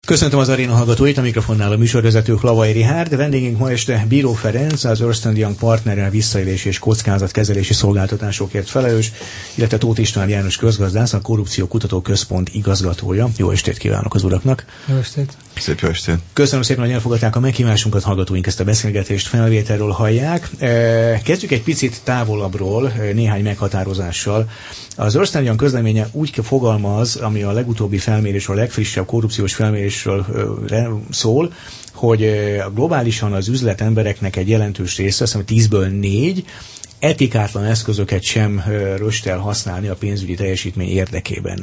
Köszöntöm az aréna hallgatóit, a mikrofonnál a műsorvezető Lavai Rihárd. Vendégünk ma este Bíró Ferenc, az Ernst & Young partnere, visszaélés és kockázatkezelési szolgáltatásokért felelős, illetve Tóth István János közgazdász, a Korrupció Kutató Központ igazgatója. Jó estét kívánok az uraknak! Jó estét! Szép jó estét! Köszönöm szépen, hogy elfogadták a meghívásunkat, hallgatóink ezt a beszélgetést felvételről hallják. Kezdjük egy picit távolabbról, néhány meghatározással. Az Ernst & Young közleménye úgy fogalmaz, ami a legutóbbi felmérésről, a legfrissebb korrupciós felmérésről szól, hogy globálisan az üzletembereknek egy jelentős része, azt hiszem 10-ből 4, etikátlan eszközöket sem röstel használni a pénzügyi teljesítmény érdekében.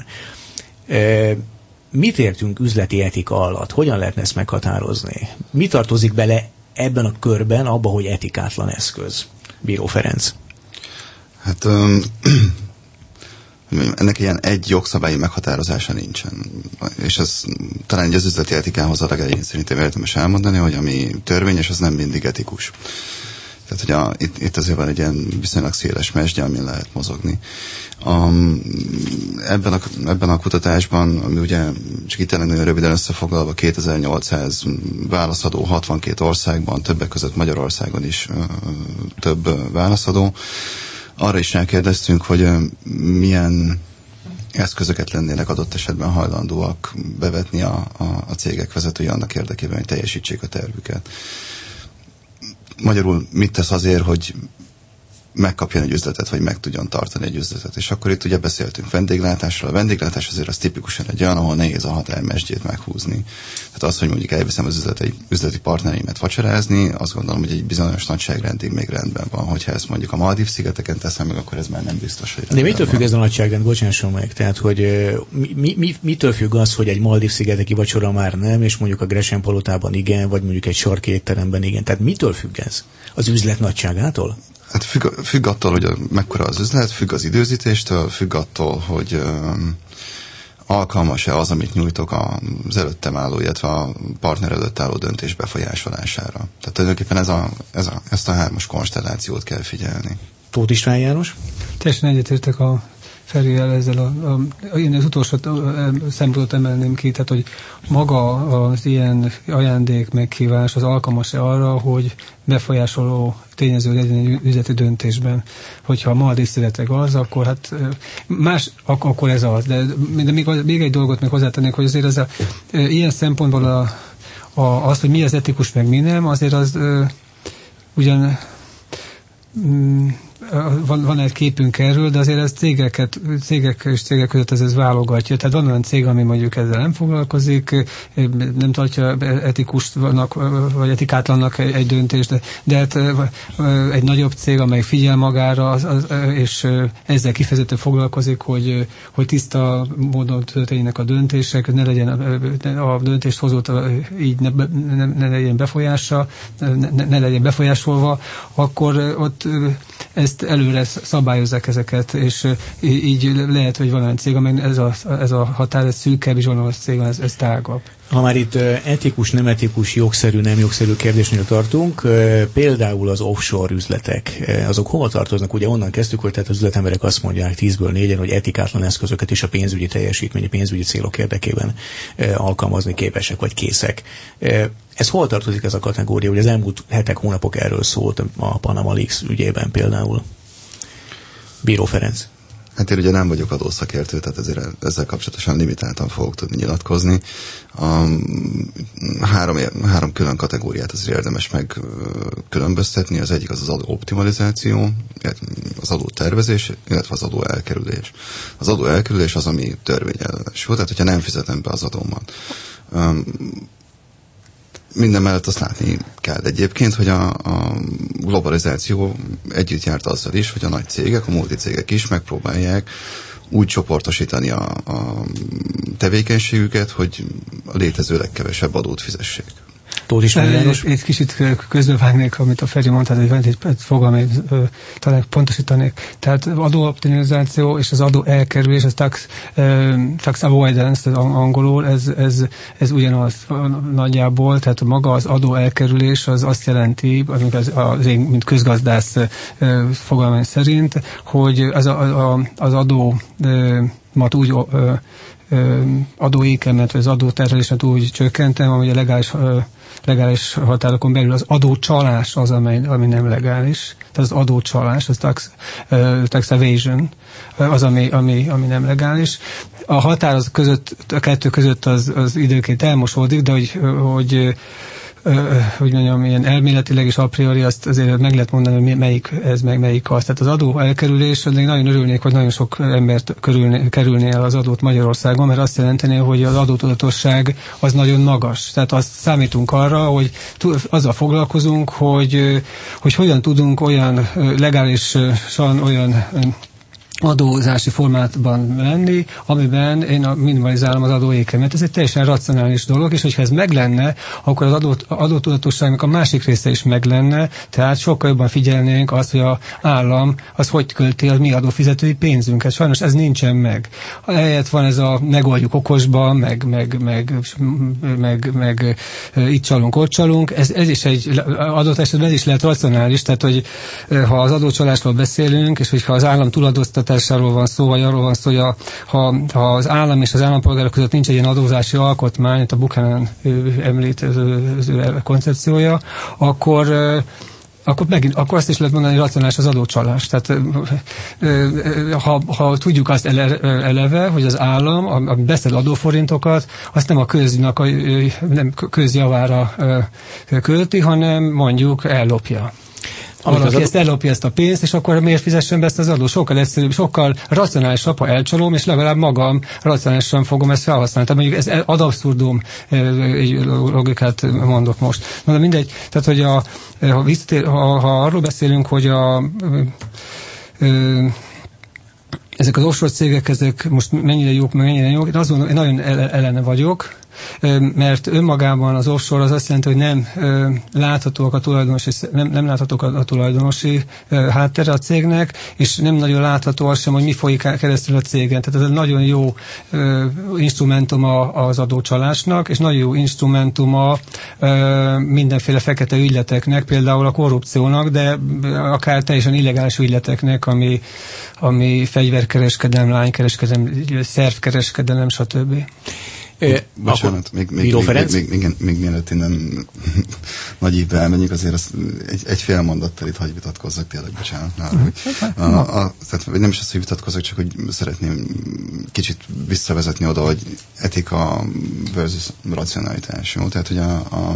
Mit értünk üzleti etika alatt? Hogyan lehetne ezt meghatározni? Mi tartozik bele ebben a körben abba, hogy etikátlan eszköz? Bíró Ferenc. Hát ennek ilyen egy jogszabályi meghatározása nincsen. És ez talán az üzleti etikához a legelején szerintem érdemes elmondani, hogy ami törvényes, az nem mindig etikus. Tehát, hogy itt azért van egy ilyen viszonylag széles mesdje, amin lehet mozogni. Ebben a kutatásban, ami ugye csak itt nagyon röviden összefoglalva 2800 válaszadó 62 országban, többek között Magyarországon is több válaszadó, arra is rákérdeztünk, hogy milyen eszközöket lennének adott esetben hajlandóak bevetni a cégek vezetői annak érdekében, hogy teljesítsék a tervüket. Magyarul mit tesz azért, hogy megkapjon egy üzletet, vagy meg tudjon tartani egy üzletet. És akkor itt ugye beszéltünk vendéglátásról. A vendéglátás azért az tipikusan egy olyan, ahol nehéz a határmesdjét meghúzni. Tehát az, hogy mondjuk elviszem az üzleti partnereimet vacsorázni, azt gondolom, hogy egy bizonyos nagyságrendig még rendben van. Hogyha ezt mondjuk a Maldív-szigeteken teszem meg, akkor ez már nem biztos, hogy rendben. De mitől függ ez a nagyságrend? Bocsásson meg. Tehát, hogy mitől függ az, hogy egy Maldív-szigeteki vacsora már nem, és mondjuk a Gresham palotában igen, vagy mondjuk egy sarki étteremben igen. Tehát mitől függ ez? Az üzlet nagyságától? Hát függ attól, hogy mekkora az üzlet, függ az időzítéstől, függ attól, hogy alkalmas-e az, amit nyújtok az előttem álló, illetve a partner előtt álló döntés befolyásolására. Tehát tulajdonképpen ezt a hármas konstellációt kell figyelni. Tóth István János? Teljesen egyetértek a Ferivel ezzel én az utolsó szempontot emelném ki, tehát hogy maga az ilyen ajándék meghívás az alkalmas-e arra, hogy befolyásoló tényező legyen egy üzleti döntésben. Hogyha a Maldív-szigetek az, akkor hát más, akkor ez az. De még egy dolgot még hozzátennék, hogy azért ez ilyen szempontból az, hogy mi az etikus, meg mi nem, azért az ugyan van egy képünk erről, de azért ez cégek és cégek között ez válogatja. Tehát van olyan cég, ami mondjuk ezzel nem foglalkozik, nem tartja etikusnak, vagy etikátlannak egy döntést, de hát egy nagyobb cég, amely figyel magára, és ezzel kifejezetten foglalkozik, hogy tiszta módon történjenek a döntések, ne legyen a döntéshozót így ne legyen befolyása, ne legyen befolyásolva, akkor ott ezt előre szabályozzák ezeket, és így lehet, hogy van olyan cég, amely ez a határ, ez szűkebb, és van olyan cég, ez tágabb. Ha már itt etikus, nem etikus, jogszerű, nem jogszerű kérdésnél tartunk, például az offshore üzletek, azok hova tartoznak? Ugye onnan kezdtük, hogy tehát az üzletemberek azt mondják 10-ből 4-en, hogy etikátlan eszközöket is a pénzügyi teljesítmény, a pénzügyi célok érdekében alkalmazni képesek vagy készek. Ez hol tartozik ez a kategória? Ugye az elmúlt hetek, hónapok erről szólt a Panama Leaks ügyében például. Bíró Ferenc. Hát én ugye nem vagyok adószakértő, tehát ezzel kapcsolatosan limitáltan fogok tudni nyilatkozni. Három külön kategóriát azért érdemes megkülönböztetni. Az egyik az adóoptimalizáció, az adótervezés, illetve az adóelkerülés. Az adóelkerülés az, ami törvényellenes. Tehát, hogyha nem fizetem be az adómat. Minden mellett azt látni kell egyébként, hogy a globalizáció együtt járt azzal is, hogy a nagy cégek, a multicégek is megpróbálják úgy csoportosítani a tevékenységüket, hogy a létező legkevesebb adót fizessék. Tóth István János. Egy kicsit közbevágnék, amit a Feri mondta, hogy van egy fogalmat, talán pontosítanék. Tehát adóoptimalizáció és az adó elkerülés, az tax avoidance, tehát angolul, ez ugyanaz nagyjából, tehát maga az adó elkerülés az azt jelenti, az én, mint közgazdász fogalmam szerint, hogy az adó úgy adóékemet, vagy az adóterheléset úgy csökkentem, hogy a legális határokon belül az adócsalás az, ami nem legális. Tehát az adócsalás, az tax evasion, az, ami nem legális. A határ az között, a kettő között az időként elmosódik, de hogy mondjam, ilyen elméletileg és a priori azt azért meg lehet mondani, hogy melyik ez, meg melyik az. Tehát az adó elkerülés, nagyon örülnék, hogy nagyon sok embert kerülné el az adót Magyarországon, mert azt jelenteni, hogy az adótudatosság az nagyon magas. Tehát azt számítunk arra, hogy azzal foglalkozunk, hogy hogyan tudunk olyan legálisan olyan adózási formátban lenni, amiben én minimalizálom az adóékemet. Ez egy teljesen racionális dolog, és hogyha ez meg lenne, akkor az adótudatosságnak a másik része is meg lenne, tehát sokkal jobban figyelnénk azt, hogy az állam az hogy költi a mi adófizetői pénzünket. Sajnos ez nincsen meg. Ehelyett van ez a megoldjuk okosban, meg itt csalunk, ott csalunk. Ez is egy adott esetben ez is lehet racionális, tehát hogy ha az adócsalásról beszélünk, és hogyha az állam túladóztatásáról van szó, vagy arról van szó, hogy ha az állam és az állampolgárok között nincs egy ilyen adózási alkotmány, itt a Buchanan említ koncepciója, akkor azt is lehet mondani, hogy racionális az adócsalás. Tehát ha tudjuk azt eleve, hogy az állam, ami beszed adóforintokat, azt nem a nem közjavára költi, hanem mondjuk ellopja. Valaki ezt ellopja ezt a pénzt, és akkor miért fizessen be ezt az adót? Sokkal egyszerűbb, sokkal racionálisabb, ha elcsalom, és legalább magam racionálisan fogom ezt felhasználni. Tehát mondjuk ez ad abszurdum logikát mondok most. De mindegy, tehát hogy ha arról beszélünk, hogy ezek az offshore cégek, ezek most mennyire jók, meg mennyire jók, én azt mondom, én nagyon ellene vagyok, mert önmagában az offshore az azt jelenti, hogy nem láthatóak nem láthatók a tulajdonosi háttere a cégnek, és nem nagyon látható az sem, hogy mi folyik keresztül a cégen. Tehát ez egy nagyon jó instrumentum az adócsalásnak, és nagyon jó instrumentum a mindenféle fekete ügyleteknek, például a korrupciónak, de akár teljesen illegális ügyleteknek, ami fegyverkereskedelem, lánykereskedelem, szervkereskedelem, stb. Bocsánat, még mielőtt innen nagy ívbe elmenjünk, azért azt egy fél mondattal itt hagy vitatkozzak, tényleg bocsánat nála. Tehát nem is azt, hogy vitatkozzak, csak hogy szeretném kicsit visszavezetni oda, hogy etika versus racionalitás. Jó? Tehát, hogy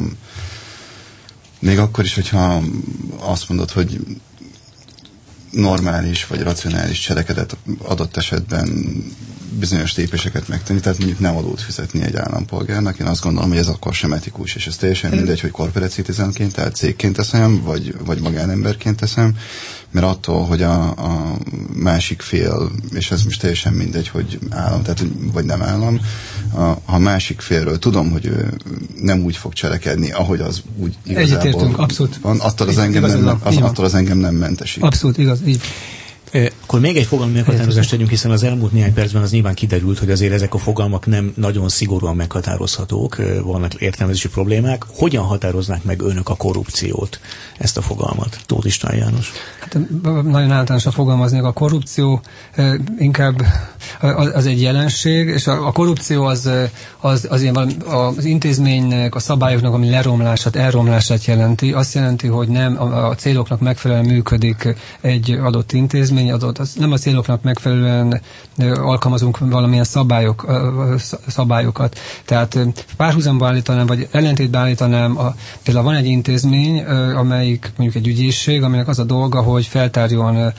még akkor is, hogyha azt mondod, hogy normális vagy racionális cselekedet adott esetben bizonyos lépéseket megtenni, tehát mondjuk nem adót fizetni egy állampolgárnak. Én azt gondolom, hogy ez akkor sem etikus, és ez teljesen mindegy, hogy corporate citizenként, tehát cégként teszem, vagy magánemberként teszem, mert attól, hogy a másik fél, és ez most teljesen mindegy, hogy állam, tehát vagy nem állam, ha másik félről tudom, hogy ő nem úgy fog cselekedni, ahogy az úgy igazából abszolút van, attól az engem nem mentesít. Abszolút igaz, így. Akkor még egy fogalmi meghatározást tegyünk, hiszen az elmúlt néhány percben az nyilván kiderült, hogy azért ezek a fogalmak nem nagyon szigorúan meghatározhatók, vannak értelmezési problémák. Hogyan határoznák meg önök a korrupciót, ezt a fogalmat? Tóth István János. Hát, nagyon általánosan fogalmaznék, a korrupció inkább az egy jelenség, és a korrupció az ilyen az intézménynek, a szabályoknak, ami leromlását, elromlását jelenti. Azt jelenti, hogy nem a céloknak megfelelően működik egy adott intézmény, nem a céloknak megfelelően alkalmazunk valamilyen szabályokat. Tehát párhuzamba állítanám, vagy ellentétbe állítanám, például van egy intézmény, amelyik mondjuk egy ügyészség, aminek az a dolga, hogy feltárjon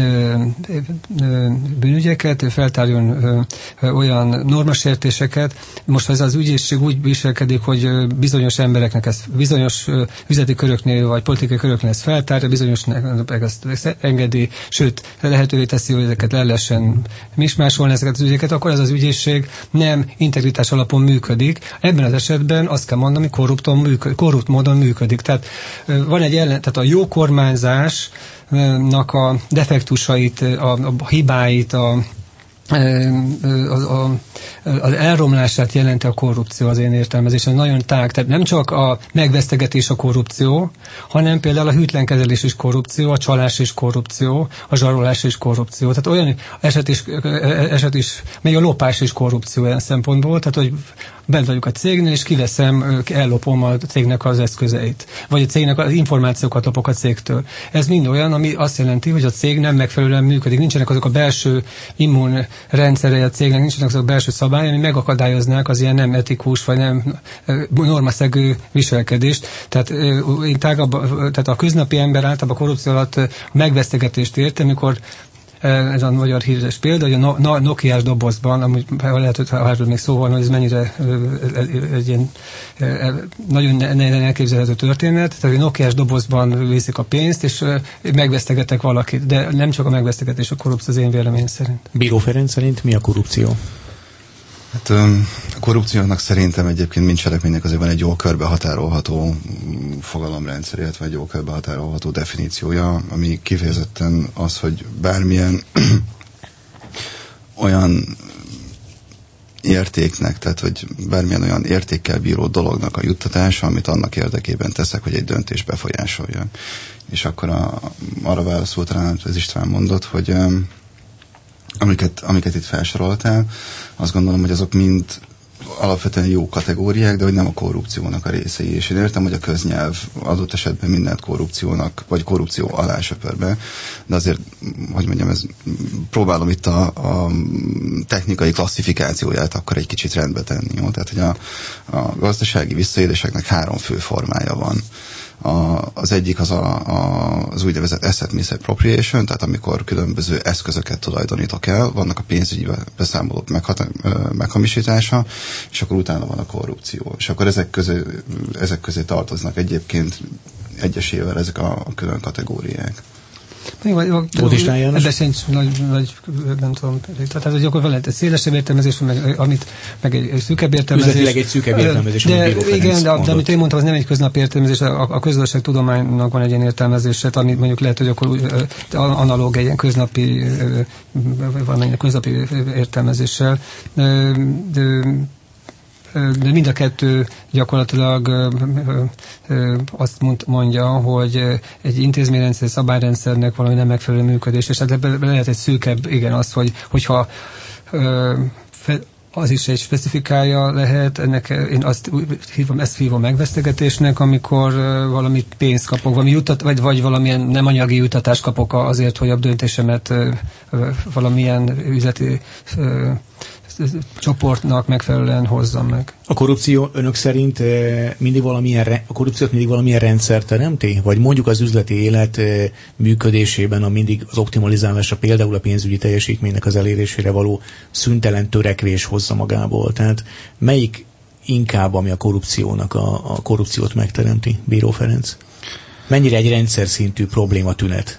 bűnügyeket, feltárjon olyan normasértéseket. Most ha ez az ügyészség úgy viselkedik, hogy bizonyos embereknek ez bizonyos üzleti köröknél, vagy politikai köröknél ez feltárja, bizonyosnak ezt engedi, sőt, lehetővé teszi, hogy ezeket le lehessen mismásolni, ezeket az ügyeket, akkor ez az ügyészség nem integritás alapon működik. Ebben az esetben azt kell mondani, korrupt módon működik. Tehát van egy tehát a jó kormányzásnak a defektusait, a hibáit, az elromlását jelenti a korrupció az én értelmezésem. Nagyon tág. Tehát nem csak a megvesztegetés a korrupció, hanem például a hűtlenkezelés is korrupció, a csalás is korrupció, a zsarolás is korrupció. Tehát olyan eset is, még a lopás is korrupció ilyen szempontból, tehát hogy bent vagyok a cégnél, és kiveszem, ellopom a cégnek az eszközeit. Vagy a cégnek az információkat lopok a cégtől. Ez mind olyan, ami azt jelenti, hogy a cég nem megfelelően működik. Nincsenek azok a belső immunrendszerei a cégnek, nincsenek azok a belső szabályai, ami megakadályoznák az ilyen nem etikus, vagy nem normaszegő viselkedést. Tehát, tehát a köznapi ember általában a korrupció alatt megvesztegetést ért, amikor ez a magyar híres példa, hogy a Nokiás dobozban, amúgy lehet, hogy erről még szó van, hogy ez mennyire egy ilyen nagyon nehezen elképzelhető történet, tehát a Nokiás dobozban viszik a pénzt, és megvesztegetek valakit, de nem csak a megvesztegetés a korrupció az én vélemény szerint. Bíró Ferenc szerint mi a korrupció? Hát a korrupciónak szerintem egyébként mind cselekménynek azért van egy jól körbehatárolható fogalomrendszer, illetve egy jól körbehatárolható definíciója, ami kifejezetten az, hogy bármilyen olyan értéknek, tehát hogy bármilyen olyan értékkel bíró dolognak a juttatása, amit annak érdekében teszek, hogy egy döntés befolyásolja. És akkor arra válaszol talán, ez István mondott, hogy amiket itt felsoroltál, azt gondolom, hogy azok mind alapvetően jó kategóriák, de hogy nem a korrupciónak a részei. És én értem, hogy a köznyelv adott esetben mindent korrupciónak, vagy korrupció alá söpör be, de azért, hogy mondjam, próbálom itt a technikai klasszifikációját akkor egy kicsit rendbe tenni. Jó? Tehát, hogy a gazdasági visszaéléseknek 3 fő formája van. Az egyik az úgynevezett asset misappropriation, tehát amikor különböző eszközöket tulajdonítok el, vannak a pénzügyi beszámolók meghamisítása, és akkor utána van a korrupció. És akkor ezek közé tartoznak egyébként egyesével ezek a külön kategóriák. Ebben sincs nagy, nem tudom, tehát hogy akkor van egy szélesebb értelmezés, meg egy szűkebb értelmezés. Üzletileg egy szűkebb értelmezés, igen, de amit én mondtam, az nem egy köznapi értelmezés, a közgazdaságtudománynak van egy ilyen értelmezése, amit mondjuk lehet, hogy akkor analóg egy ilyen köznapi, van egy köznapi értelmezéssel. De mind a kettő gyakorlatilag azt mondja, hogy egy intézményrendszer, szabályrendszernek valami nem megfelelő működés, és hát ebben lehet egy szűkebb, igen, az, hogyha az is egy specifikája lehet, ennek én ezt hívom megvesztegetésnek, amikor valami pénzt kapok, vagy valamilyen nem anyagi juttatást kapok azért, hogy a döntésemet valamilyen üzleti csoportnak megfelelően hozzam meg. A korrupció önök szerint a korrupciót mindig valamilyen rendszer teremti? Vagy mondjuk az üzleti élet működésében mindig az optimalizálása, például a pénzügyi teljesítménynek az elérésére való szüntelen törekvés hozza magából? Tehát melyik inkább, ami a korrupciónak a korrupciót megteremti, Bíró Ferenc? Mennyire egy rendszer szintű probléma tünet?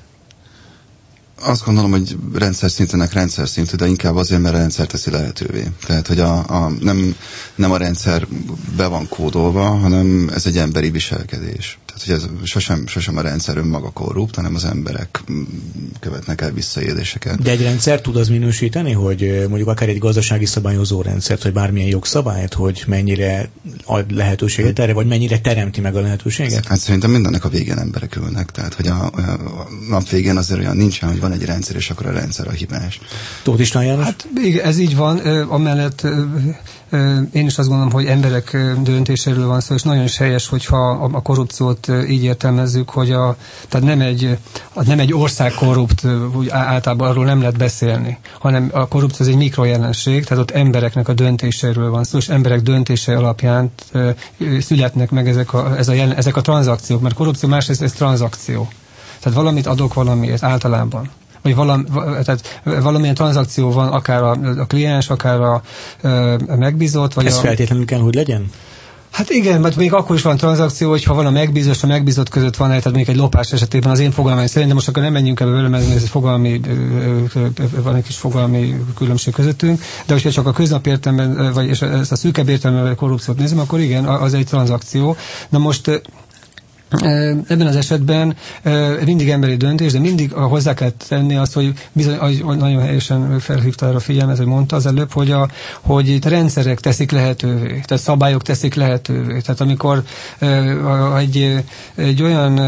Azt gondolom, hogy rendszer szintű, de inkább azért, mert a rendszer teszi lehetővé. Tehát, hogy nem a rendszer be van kódolva, hanem ez egy emberi viselkedés. Tehát, hogy ez sosem a rendszer önmaga korrupt, hanem az emberek követnek el visszaéléseket. De egy rendszer tud az minősíteni, hogy mondjuk akár egy gazdasági szabályozó rendszert, vagy bármilyen jogszabályt, hogy mennyire ad lehetőséget erre, vagy mennyire teremti meg a lehetőséget? Hát szerintem mindennek a végén emberek ülnek. Tehát, hogy a nap végén azért olyan nincsen, hogy van egy rendszer, és akkor a rendszer a hibás. Tóth István János? Hát ez így van, amellett én is azt gondolom, hogy emberek döntéséről van szó, és nagyon is helyes, hogyha a korrupciót így értelmezzük, hogy tehát nem egy ország korrupt, úgy általában arról nem lehet beszélni, hanem a korrupció az egy mikrojelenség, tehát ott embereknek a döntéséről van szó, és emberek döntése alapján születnek meg ezek a tranzakciók, mert korrupció másrészt ez tranzakció. Tehát valamit adok valamiért általában. Vagy tehát valamilyen tranzakció van, akár a kliens, akár a megbízott. Vagy ez feltétlenül kell, hogy legyen? Hát igen, mert még akkor is van tranzakció, hogyha van a megbízott között van, tehát még egy lopás esetében az én fogalmaim szerint, de most akkor nem menjünk ebbe vele, mert ez van egy kis fogalmi különbség közöttünk, de hogyha csak a köznapi értelemben, vagy ezt a szűkebb értelemben korrupciót nézem, akkor igen, az egy tranzakció. Na most Ebben az esetben mindig emberi döntés, de mindig hozzá kell tenni azt, hogy bizony, nagyon helyesen felhívta arra figyelmet, hogy mondta az előbb, hogy itt rendszerek teszik lehetővé, tehát szabályok teszik lehetővé. Tehát amikor egy olyan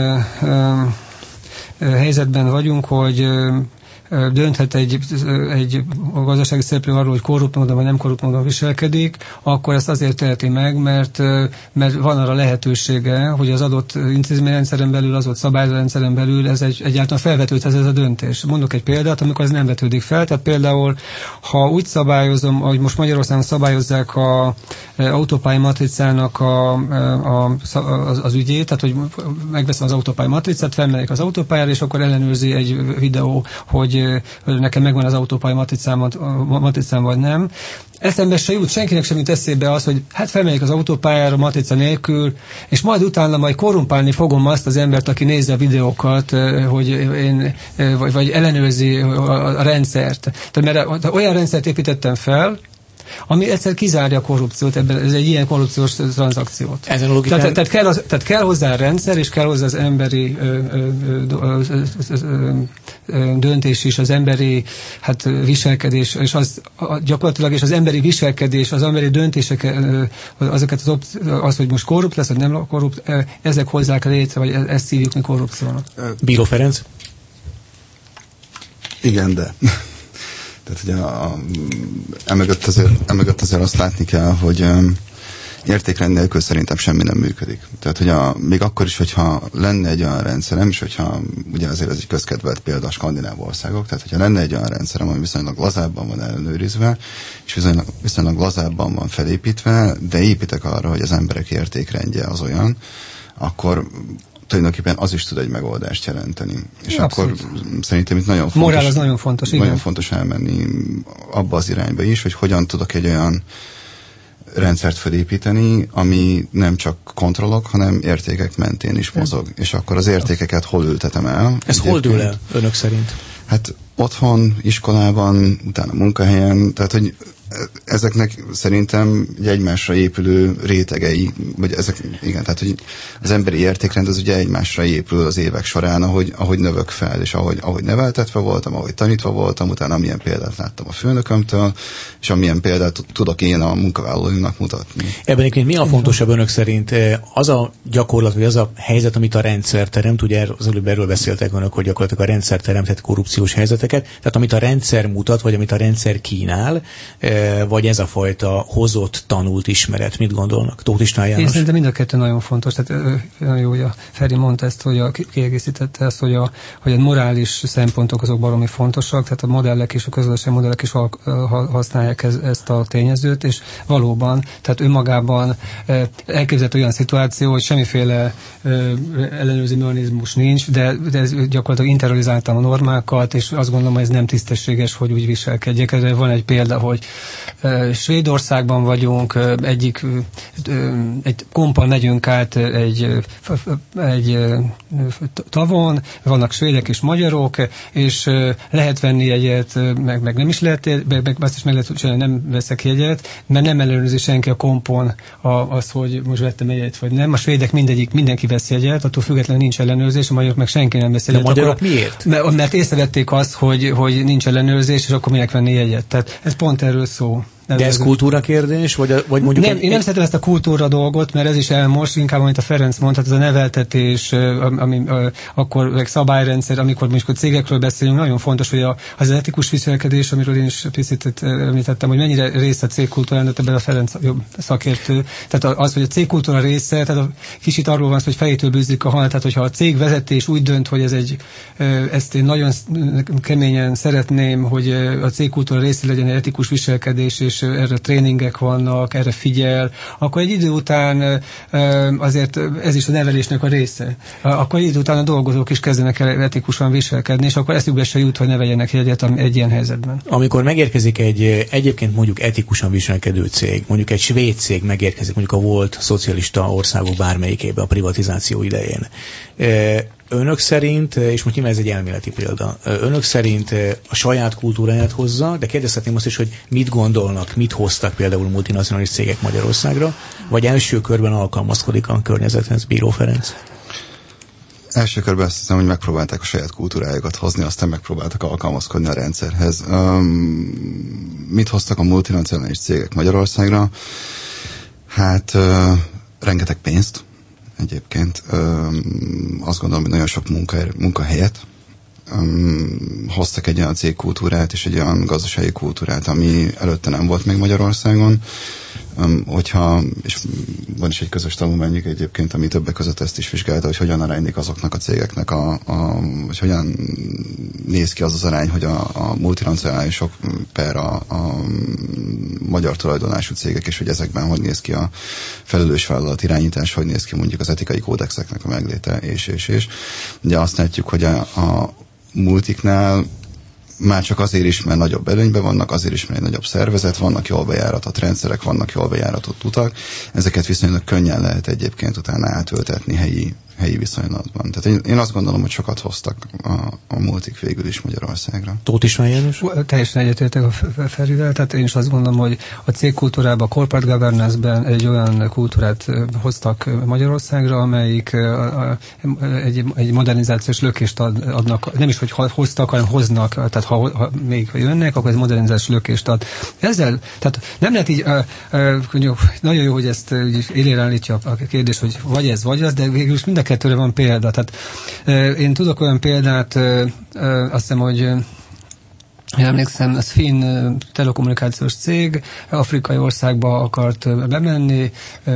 helyzetben vagyunk, hogy dönthet egy gazdasági szereplő arról, hogy korrupt módon vagy nem korrupt módon viselkedik, akkor ezt azért teheti meg, mert van arra lehetősége, hogy az adott intézményrendszeren belül, az ott szabályrendszeren belül ez egyáltalán felvetődhet ez a döntés. Mondok egy példát, amikor ez nem vetődik fel, tehát például, ha úgy szabályozom, hogy most Magyarországon szabályozzák az autópálya matricának az ügyét, tehát hogy megveszem az autópálya matricát, felmegyek az autópályára, és akkor ellenőrzi egy videó, hogy nekem megvan az autópálya matricám vagy nem. Eszembe se jut, senkinek sem jut eszébe az, hogy hát felmegyek az autópályára matrica nélkül, és utána majd korrumpálni fogom azt az embert, aki nézze a videókat, hogy én, vagy ellenőrzi a rendszert. Tehát mert olyan rendszert építettem fel, ami egyszer kizárja a korrupciót, ez egy ilyen korrupciós tranzakciót. Tehát kell hozzá a rendszer, és kell hozzá az emberi döntés is, az emberi viselkedés, és az gyakorlatilag és az emberi viselkedés, az emberi döntések, azokat az, hogy most korrupt lesz, vagy nem korrupt, ezek hozzák létre, vagy ezt szívjuk mi korrupciónak. Bíró Ferenc? Igen, de... Tehát ugye emögött azért azt látni kell, hogy értékrend nélkül szerintem semmi nem működik. Tehát hogy még akkor is, hogyha lenne egy olyan rendszerem, és hogyha ugye azért ez egy közkedvelt példa a skandináv országok, tehát hogyha lenne egy olyan rendszerem, ami viszonylag lazábban van ellenőrizve, és viszonylag lazábban van felépítve, de építek arra, hogy az emberek értékrendje az olyan, akkor tulajdonképpen az is tud egy megoldást jelenteni. És abszolút. Akkor szerintem itt nagyon fontos. Morál az nagyon fontos, igen. Nagyon fontos elmenni abba az irányba is, hogy hogyan tudok egy olyan rendszert felépíteni, ami nem csak kontrollok, hanem értékek mentén is mozog. És akkor az értékeket hol ültetem el? Ez hol dől el, önök szerint? Hát otthon, iskolában, utána munkahelyen, tehát hogy ezeknek szerintem egy egymásra épülő rétegei, vagy ezek, igen, tehát hogy az emberi értékrend az ugye egymásra épül az évek során, ahogy növök fel, és ahogy neveltetve voltam, ahogy tanítva voltam, utána amilyen példát láttam a főnökömtől, és amilyen példát tudok én a munkavállalóimnak mutatni. Ebben egyébként mi a fontosabb önök szerint? Az a gyakorlat, vagy az a helyzet, amit a rendszer teremt, ugye az előbb erről beszéltek önök, hogy gyakorlatilag a rendszer teremtett korrupciós helyzeteket, tehát amit a rendszer mutat, vagy amit a rendszer kínál, vagy ez a fajta hozott, tanult ismeret. Mit gondolnak? Tóth István János? Én szerintem mind a kettő nagyon fontos. Tehát nagyon jó, hogy a Feri mondta ezt, hogy kiegészítette ezt, hogy a morális szempontok azok baromi fontosak, tehát a modellek és a közösségi modellek is használják ezt a tényezőt, és valóban, tehát önmagában elképzelhető olyan szituáció, hogy semmiféle ellenőrző mechanizmus nincs, de ez gyakorlatilag internalizáltam a normákat, és azt gondolom, hogy ez nem tisztességes, hogy úgy viselkedjek. Erre van egy példa, hogy Svédországban vagyunk, egy kompan megyünk át egy tavon, vannak svédek és magyarok, és lehet venni jegyet, meg nem is lehet, meg azt is meg lehet csinálni, nem veszek jegyet, mert nem ellenőrzi senki a kompon az, hogy most vettem jegyet, vagy nem. A svédek mindenki vesz jegyet, attól függetlenül nincs ellenőrzés, a magyarok meg senki nem vesz jegyet. De a magyarok miért? Mert észrevették azt, hogy nincs ellenőrzés, és akkor minek venni jegyet. Tehát ez pont erről szó. De ez kultúra kérdés, vagy mondjuk... Nem, én nem szeretem ezt a kultúra dolgot, mert ez is elmos, inkább, amit a Ferenc mondta, ez a neveltetés, akkor meg szabályrendszer, amikor mondjuk a cégekről beszélünk, nagyon fontos, hogy az etikus viselkedés, amiről én is picit említettem, hogy mennyire része a cégkultúrának, ebben a Ferenc jobb szakértő. Tehát az, hogy a cégkultúra része, tehát kicsit arról van, hogy fejétől bűzik a hal, tehát hogyha a cégvezetés úgy dönt, hogy ezt én nagyon keményen szeretném, hogy a cégkultúra része legyen egy etikus viselkedés, és erre tréningek vannak, erre figyel, akkor egy idő után azért ez is a nevelésnek a része. Akkor egy idő után a dolgozók is kezdenek el etikusan viselkedni, és akkor eszükbe se jut, hogy ne vegyenek jegyet egy ilyen helyzetben. Amikor megérkezik egyébként mondjuk etikusan viselkedő cég, mondjuk egy svéd cég megérkezik mondjuk a volt szocialista országok bármelyikébe a privatizáció idején, önök szerint, és most nyilván ez egy elméleti példa, önök szerint a saját kultúráját hozza, de kérdezhetném azt is, hogy mit gondolnak, mit hoztak például multinacionális cégek Magyarországra, vagy első körben alkalmazkodik a környezethez, Bíró Ferenc? Első körben azt hiszem, hogy megpróbálták a saját kultúrájukat hozni, aztán megpróbáltak alkalmazkodni a rendszerhez. Mit hoztak a multinacionális cégek Magyarországra? Hát rengeteg pénzt egyébként. Azt gondolom, hogy nagyon sok munkahelyet. Hoztak egy olyan cégkultúrát és egy olyan gazdasági kultúrát, ami előtte nem volt még Magyarországon. És van is egy közös tanulmányuk egyébként, ami többek között ezt is vizsgálta, hogy hogyan aránylik azoknak a cégeknek, hogy hogyan néz ki az az arány, hogy a multinacionálisok per a magyar tulajdonású cégek, és hogy ezekben hogy néz ki a felelős vállalat irányítás, hogy néz ki mondjuk az etikai kódexeknek a megléte, és. Ugye azt látjuk, hogy a multiknál már csak azért is, mert nagyobb előnyben vannak, azért is, mert egy nagyobb szervezet, vannak jól bejáratott rendszerek, vannak jól bejáratott utak. Ezeket viszonylag könnyen lehet egyébként utána átültetni helyi viszonylatban. Tehát én azt gondolom, hogy sokat hoztak a multik végül is Magyarországra. Tóth István János? Teljesen egyetértek a Ferivel, tehát én is azt gondolom, hogy a cégkultúrában, a corporate governance-ben egy olyan kultúrát hoztak Magyarországra, amelyik egy modernizációs lökést adnak, nem is, hogy hoztak, hanem hoznak, tehát ha még jönnek, akkor ez modernizációs lökést ad. Ezzel, tehát nem lehet így, nagyon jó, hogy ezt élére állítja a kérdés, hogy vagy ez, vagy az, de végül is mind a kettőre van példa. Tehát én tudok olyan példát, azt hiszem, hogy emlékszem, ez finn telekommunikációs cég afrikai országba akart bemenni,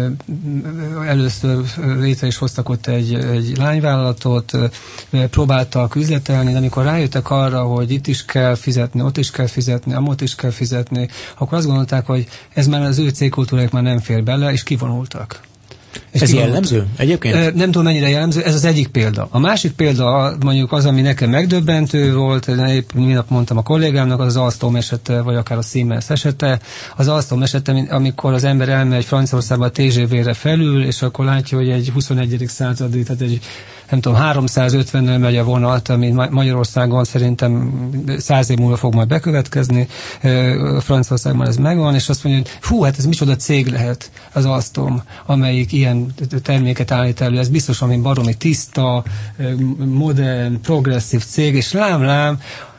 először létre is hoztak ott egy lányvállalatot, próbáltak üzletelni, de amikor rájöttek arra, hogy itt is kell fizetni, ott is kell fizetni, amott is kell fizetni, akkor azt gondolták, hogy ez már az ő cégkultúrájuk már nem fér bele, és kivonultak. Ez jellemző egyébként? Nem tudom, mennyire jellemző, ez az egyik példa. A másik példa mondjuk az, ami nekem megdöbbentő volt, épp minap mondtam a kollégámnak, az Alstom esete, vagy akár a Siemens esete. Az Alstom esete, amikor az ember elmegy Franciaországba a TGV-re felül, és akkor látja, hogy egy 21. századi, tehát egy nem tudom, 350-nel megy a vonat, ami Magyarországon szerintem 100 év múlva fog majd bekövetkezni, Franciaországban ez megvan, és azt mondja, hogy fú, hát ez micsoda cég lehet az Alstom, amelyik ilyen terméket állít elő, ez biztos, ami baromi tiszta, modern, progresszív cég, és lám,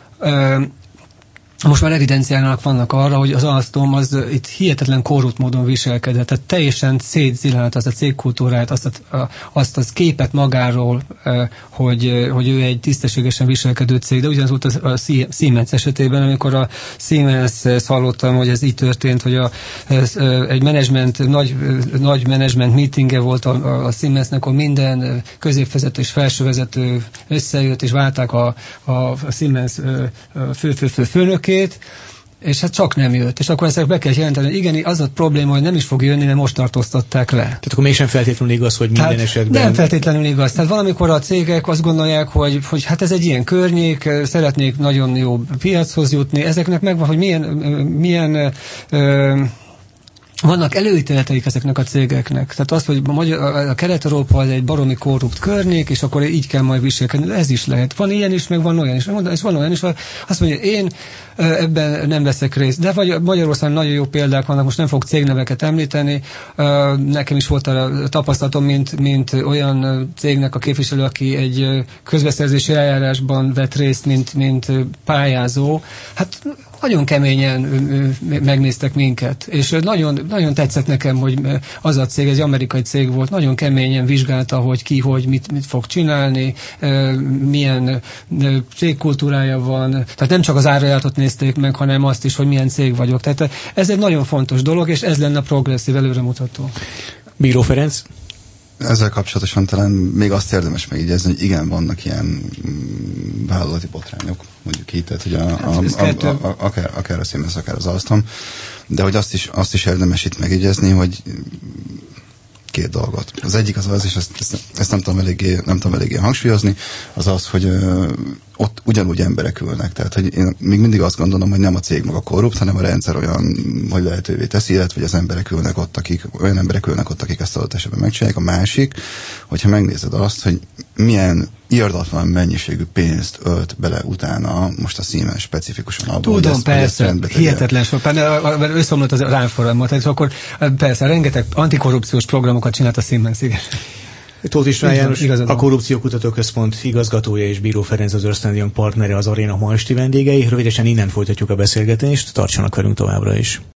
most már evidenciának vannak arra, hogy az Alstom az itt hihetetlen korrupt módon viselkedett, tehát teljesen szétzilált az a cégkultúrát, azt az képet magáról, hogy ő egy tisztességesen viselkedő cég, de ugyanaz volt a Siemens esetében, amikor a Siemens hallottam, hogy ez így történt, hogy egy nagy menedzsment meetingje volt a Siemensnek, akkor minden középvezető és felsővezető összejött, és válták a Siemens főnökét, és hát csak nem jött. És akkor ezt be kell jelenteni, hogy igen, az a probléma, hogy nem is fog jönni, de most tartóztatták le. Tehát akkor mégsem feltétlenül igaz, hogy minden esetben... Nem feltétlenül igaz. Tehát valamikor a cégek azt gondolják, hogy hát ez egy ilyen környék, szeretnék nagyon jó piachoz jutni, ezeknek megvan, hogy milyen vannak előítéleteik ezeknek a cégeknek. Tehát az, hogy a Kelet-Európa az egy baromi korrupt környék, és akkor így kell majd viselkedni. Ez is lehet. Van ilyen is, meg van olyan is. És van olyan is, azt mondja, én ebben nem veszek részt. De vagy Magyarországon nagyon jó példák vannak, most nem fogok cégneveket említeni. Nekem is volt a tapasztalatom, mint olyan cégnek a képviselő, aki egy közbeszerzési eljárásban vett részt, mint pályázó. Hát nagyon keményen megnéztek minket, és nagyon tetszett nekem, hogy az a cég, egy amerikai cég volt, nagyon keményen vizsgálta, hogy ki, hogy mit fog csinálni, milyen cégkultúrája van, tehát nem csak az árajánlatot nézték meg, hanem azt is, hogy milyen cég vagyok. Tehát ez egy nagyon fontos dolog, és ez lenne a progresszív, előremutató. Bíró Ferenc? Ezzel kapcsolatosan talán még azt érdemes megjegyezni, hogy igen, vannak ilyen vállalati botrányok, mondjuk így, tehát hogy akár a Siemens, akár az Alstom, de hogy azt is érdemes itt megjegyezni, hogy két dolgot. Az egyik az, és ezt nem tudom eléggé hangsúlyozni, az, hogy ott ugyanúgy emberek ülnek. Tehát, hogy én még mindig azt gondolom, hogy nem a cég maga korrupt, hanem a rendszer olyan, hogy lehetővé teszi, illetve hogy az emberek ülnek ott, akik ezt adott esetben megcsinálják. A másik, hogyha megnézed azt, hogy milyen irdatlan mennyiségű pénzt ölt bele utána most a Siemens specifikusan abban, tudom, hogy persze, hihetetlen sok, mert összeomlott az ránforradalmat, és akkor persze rengeteg antikorrupciós programokat csinált a Siemens, igen. Tóth István János, a Korrupciókutató Központ igazgatója és Bíró Ferenc, az Ernst & Young partnere, az Aréna ma esti vendégei. Rövidesen innen folytatjuk a beszélgetést, tartsanak velünk továbbra is.